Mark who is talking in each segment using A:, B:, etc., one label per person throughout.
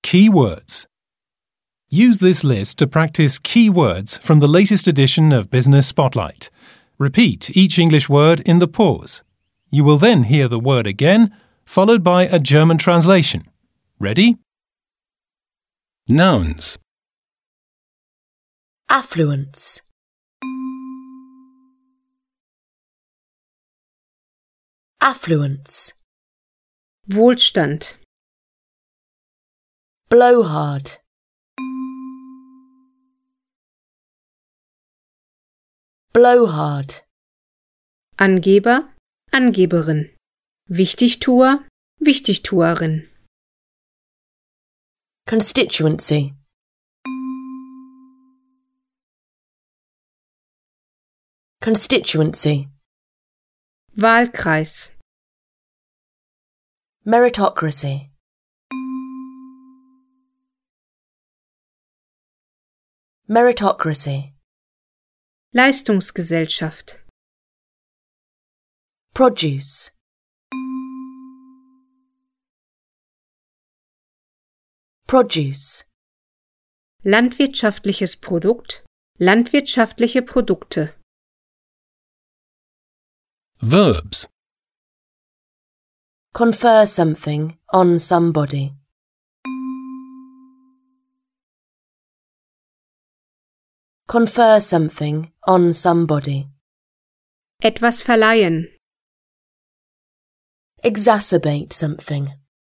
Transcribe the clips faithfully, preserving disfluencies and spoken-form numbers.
A: key words. Use this list to practice key words from the latest edition of Business Spotlight. Repeat each English word in the pause. You will then hear the word again, followed by a German translation. Ready? Nouns.
B: Affluence. Affluence.
C: Wohlstand.
B: Blowhard. Blowhard.
C: Angeber, Angeberin. Wichtigtuer, Wichtigtuerin.
B: Constituency. Constituency.
C: Wahlkreis.
B: Meritocracy. Meritocracy.
C: Leistungsgesellschaft.
B: Produce. Produce.
C: Landwirtschaftliches Produkt, landwirtschaftliche Produkte.
A: Verbs.
B: Confer something on somebody. Confer something on somebody.
C: Etwas verleihen.
B: Exacerbate something.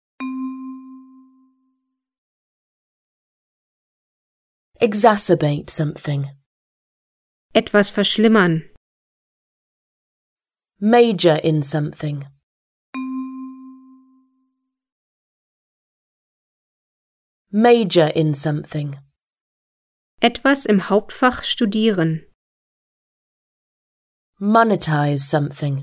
B: Exacerbate something.
C: Etwas verschlimmern.
B: Major in something. Major in something.
C: Etwas im Hauptfach studieren.
B: Monetize something.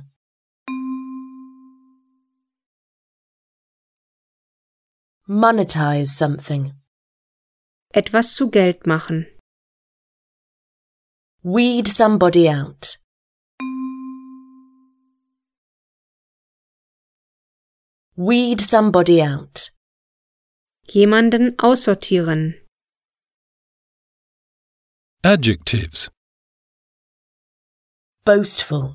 B: Monetize something.
C: Etwas zu Geld machen.
B: Weed somebody out. Weed somebody out.
C: Jemanden aussortieren.
A: Adjectives.
B: Boastful.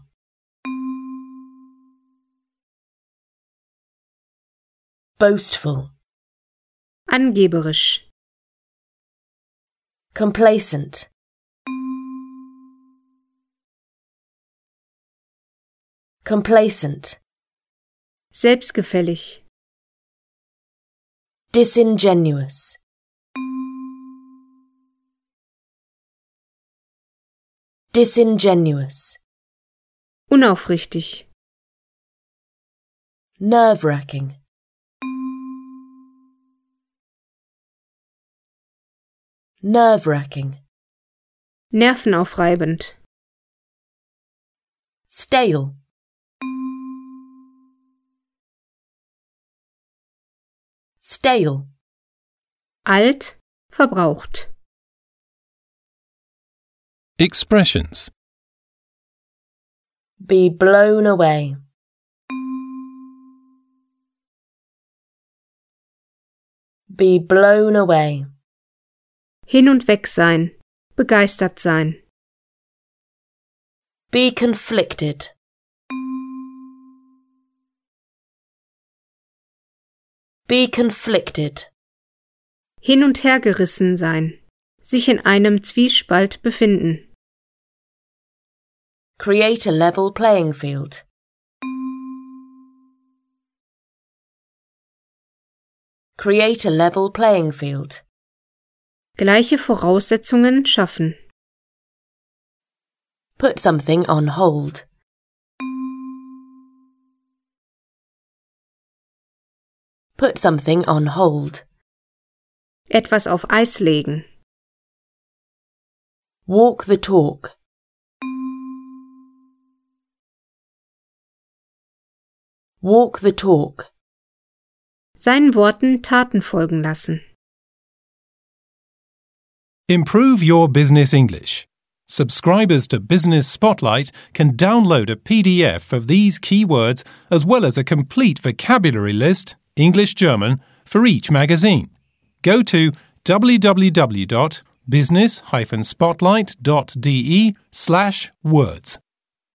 B: Boastful.
C: Angeberisch.
B: Complacent. Complacent.
C: Selbstgefällig.
B: Disingenuous. Disingenuous.
C: Unaufrichtig.
B: Nerve-wracking. Nerve-wracking.
C: Nervenaufreibend.
B: Stale. Stale.
C: Alt, verbraucht.
A: Expressions.
B: Be blown away. Be blown away.
C: Hin und weg sein. Begeistert sein.
B: Be conflicted. Be conflicted.
C: Hin und her gerissen sein. Sich in einem Zwiespalt befinden.
B: Create a level playing field. Create a level playing field.
C: Gleiche Voraussetzungen schaffen.
B: Put something on hold. Put something on hold.
C: Etwas auf Eis legen.
B: Walk the talk. Walk the talk.
C: Seinen Worten Taten folgen lassen.
A: Improve your business English. Subscribers to Business Spotlight can download a P D F of these key words as well as a complete vocabulary list, English-German, for each magazine. go to w w w dot business dash spotlight dot d e slash words.